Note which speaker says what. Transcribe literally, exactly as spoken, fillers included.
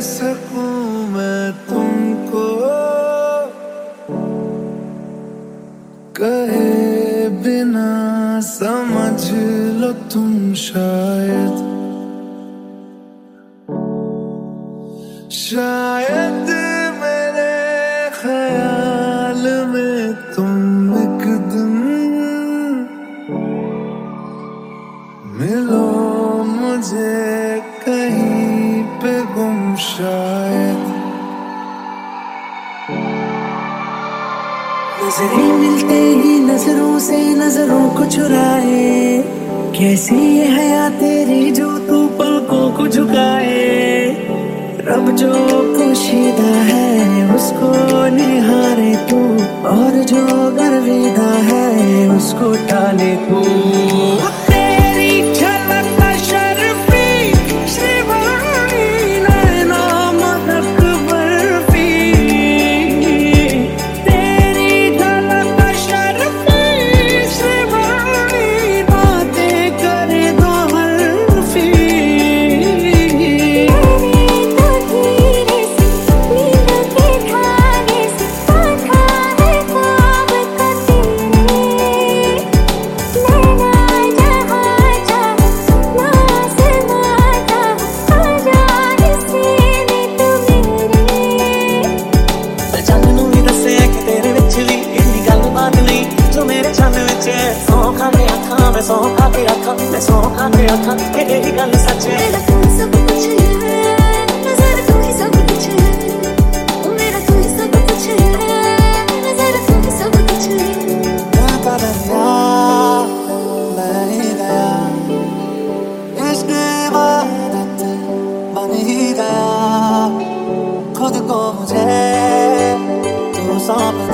Speaker 1: सकूं मैं तुमको, कहे बिना समझ लो तुम शायद, शायद मेरे ख्याल में तुम एक दिन मिलो मुझे कहीं पे गुम शायद।
Speaker 2: नजरें मिलते ही नजरों से नजरों को चुराए, कैसी ये हया तेरी जो तू पलकों को झुकाए। रब जो पोशीदा है उसको निहारे तू, और जो गर्विदा है उसको टाले तू।
Speaker 3: सौ खा के आखा मैं सौ खा के आखा कि यही गल सच है।
Speaker 4: मेरा तू सब कुछ है, नज़र तू ही सब कुछ है, ओ मेरा तू ही सब कुछ है, नज़र तू ही सब कुछ है।
Speaker 3: गाता दरिया मैं ही गया, इश्क इबादत बन ही गया, खुद को मुझे तू सौंप